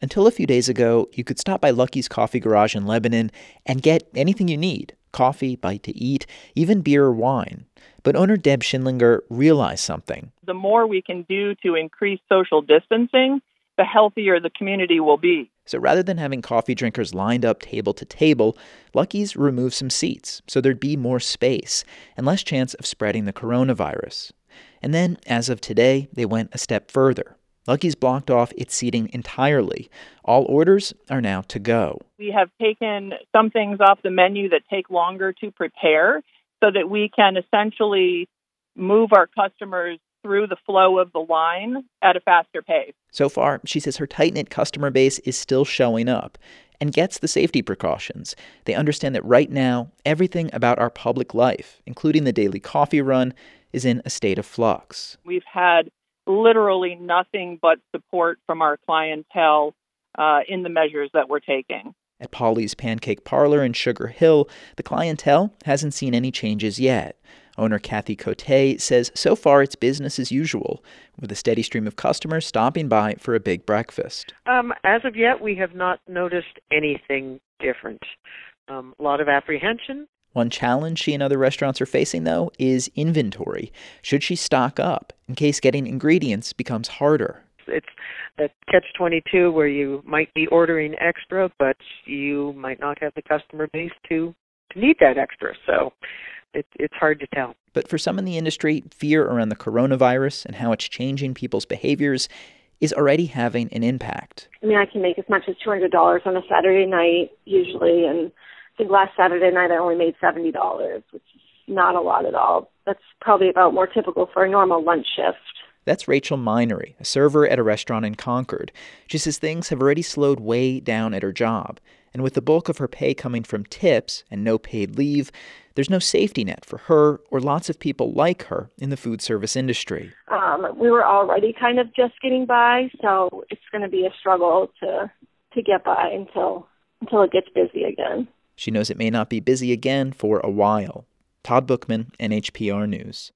Until a few days ago, you could stop by Lucky's Coffee Garage in Lebanon and get anything you need: coffee, bite to eat, even beer or wine. But owner Deb Schindlinger realized something. The more we can do to increase social distancing, the healthier the community will be. So rather than having coffee drinkers lined up table to table, Lucky's removed some seats so there'd be more space and less chance of spreading the coronavirus. And then, as of today, they went a step further. Lucky's blocked off its seating entirely. All orders are now to go. We have taken some things off the menu that take longer to prepare so that we can essentially move our customers through the flow of the line at a faster pace. So far, she says her tight-knit customer base is still showing up and gets the safety precautions. They understand that right now, everything about our public life, including the daily coffee run, is in a state of flux. We've had literally nothing but support from our clientele in the measures that we're taking. At Polly's Pancake Parlor in Sugar Hill, the clientele hasn't seen any changes yet. Owner Kathy Cote says so far it's business as usual, with a steady stream of customers stopping by for a big breakfast. As of yet, we have not noticed anything different. A lot of apprehension. One challenge she and other restaurants are facing, though, is inventory. Should she stock up in case getting ingredients becomes harder? It's that catch-22 where you might be ordering extra, but you might not have the customer base to need that extra. So it's hard to tell. But for some in the industry, fear around the coronavirus and how it's changing people's behaviors is already having an impact. I mean, I can make as much as $200 on a Saturday night usually, and I think last Saturday night I only made $70, which is not a lot at all. That's probably about more typical for a normal lunch shift. That's Rachel Minery, a server at a restaurant in Concord. She says things have already slowed way down at her job. And with the bulk of her pay coming from tips and no paid leave, there's no safety net for her or lots of people like her in the food service industry. We were already kind of just getting by, so it's going to be a struggle to get by until it gets busy again. She knows it may not be busy again for a while. Todd Bookman, NHPR News.